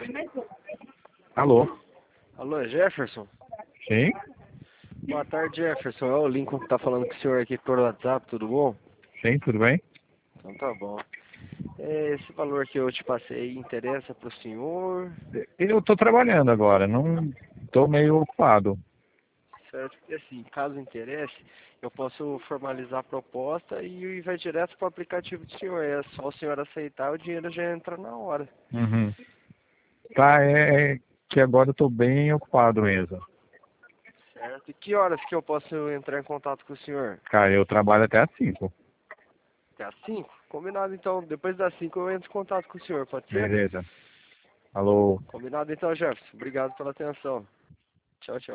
Alô? Alô, é Jefferson? Sim? Boa tarde, Jefferson. É o Lincoln que tá falando com o senhor aqui por WhatsApp, tudo bom? Sim, tudo bem? Então tá bom. Esse valor que eu te passei interessa pro senhor? Eu estou trabalhando agora, não estou meio ocupado. Certo? Porque assim, caso interesse, eu posso formalizar a proposta e vai direto pro aplicativo do senhor. É só o senhor aceitar, o dinheiro já entra na hora. Uhum. Tá, é que agora eu estou bem ocupado mesmo. Certo? E que horas que eu posso entrar em contato com o senhor? Cara, eu trabalho até às 5. Até às 5? Combinado então. Depois das 5 eu entro em contato com o senhor, pode ser? Beleza. Alô? Combinado então, Jefferson. Obrigado pela atenção. Tchau, tchau.